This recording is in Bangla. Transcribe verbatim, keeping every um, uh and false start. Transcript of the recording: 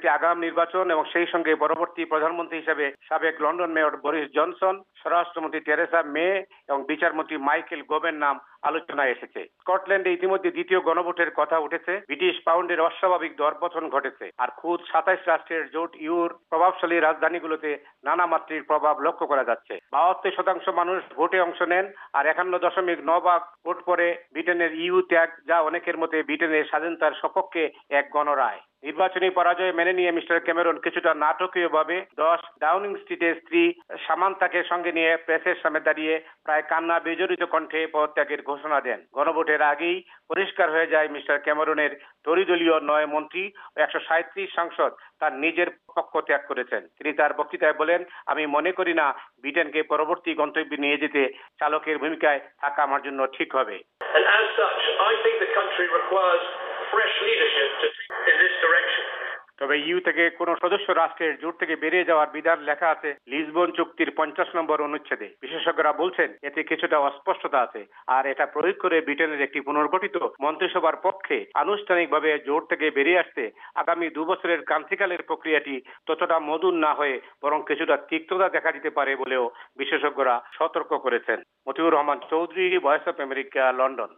একটি আগাম নির্বাচন এবং সেই সঙ্গে পরবর্তী প্রধানমন্ত্রী হিসেবে সাবেক লন্ডন মেয়র বরিস জনসন, স্বরাষ্ট্রমন্ত্রী টেরেসা মে এবং বিচারমন্ত্রী মাইকেল গোভের নাম আলোচনায় এসেছে। স্কটল্যান্ডে ইতিমধ্যে দ্বিতীয় গণভোটের কথা উঠেছে। ব্রিটিশ পাউন্ডের অস্বাভাবিক দরপতন ঘটেছে। আর খুদ সাতাইশ রাষ্ট্রের জোট ইউর প্রভাবশালী রাজধানীগুলোতে নানা মাত্রিক প্রভাব লক্ষ্য করা যাচ্ছে। বাহাত্তর শতাংশ মানুষ ভোটে অংশ নেন আর একান্ন দশমিক ন ভাগ ভোট পরে ব্রিটেনের ইউ ত্যাগ, যা অনেকের মতে ব্রিটেনের স্বাধীনতার সপক্ষে এক গণরায়। নির্বাচনী পরাজয় মেনে নিয়ে মিস্টার ক্যামেরন কিছুটা নাটকীয়ভাবে দশ ডাউনিং স্ট্রিটের স্ত্রী সামান্থাকে সঙ্গে নিয়ে প্রেসের সামনে দাঁড়িয়ে প্রায় কান্না বিজড়িত কণ্ঠে পদত্যাগের ঘোষণা দেন। গণভোটের আগেই পরিষ্কার হয়ে যায় মিস্টার ক্যামেরনের দলীয় নয় মন্ত্রী ও একশো সাঁইত্রিশ সাংসদ তার নিজের পক্ষ ত্যাগ করেছেন। তিনি তার বক্তৃতায় বলেন, আমি মনে করি না ব্রিটেনকে পরবর্তী গন্তব্যে নিয়ে যেতে চালকের ভূমিকায় থাকা আমার জন্য ঠিক হবে। And as such, I think the country requires fresh leadership to take in this direction. তবে ইউ থেকে কোন সদস্য রাষ্ট্রের জোট থেকে বেরিয়ে যাওয়ার বিধান লেখা আছে লিসবন চুক্তির পঞ্চাশ নম্বর অনুচ্ছেদে। বিশেষজ্ঞরা বলছেন এতে কিছুটা অস্পষ্টতা আছে, আর এটা প্রয়োগ করে ব্রিটেনের একটি পুনর্গঠিত মন্ত্রিসভার পক্ষে আনুষ্ঠানিকভাবে জোট থেকে বেরিয়ে আসতে আগামী দু বছরের ক্রান্তিকালের প্রক্রিয়াটি ততটা মধুর না হয়ে বরং কিছুটা তিক্ততা দেখা দিতে পারে বলেও বিশেষজ্ঞরা সতর্ক করেছেন। Motiur Rahman Chowdhury, Voice of America, London.